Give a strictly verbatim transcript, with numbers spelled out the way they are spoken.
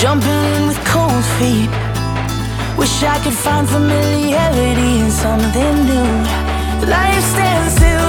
jumping in with cold feet. Wish I could find familiarity in something new. Life stands still